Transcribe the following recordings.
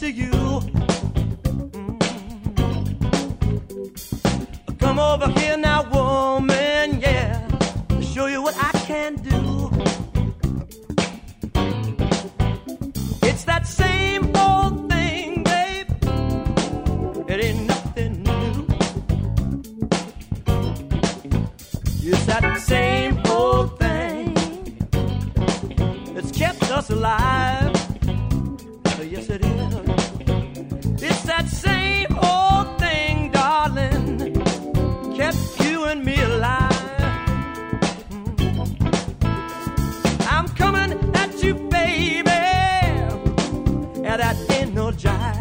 to you. Come over here now, woman, yeah, to show you what I can do. It's that same old thing, babe. It ain't nothing new. It's that same old thing that's kept us alive. Yes, it is. It's that same old thing, darling, kept you and me alive. I'm coming at you, baby, and that ain't no jive.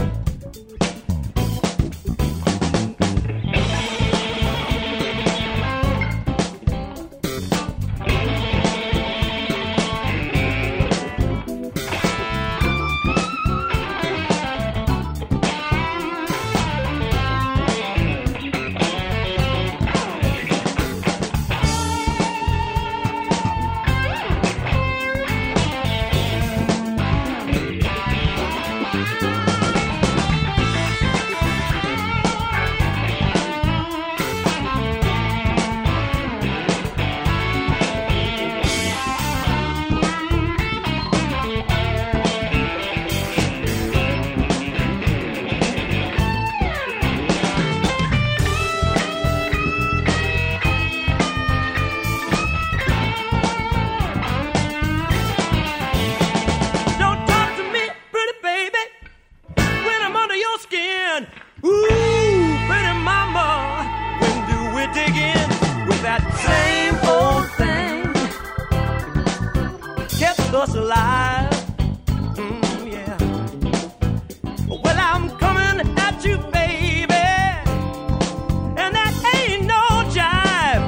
Us alive, yeah. Well, I'm coming at you, baby, and that ain't no jive.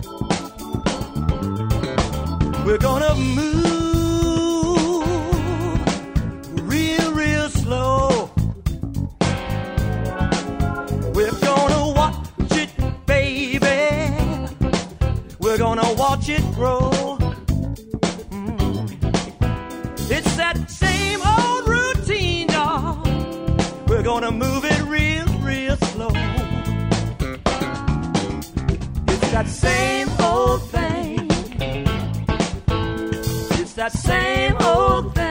We're gonna move real, real slow. We're gonna watch it, baby. We're gonna watch it grow. It's that same old routine, dawg. We're gonna move it real, real slow. It's that same old thing. It's that same old thing.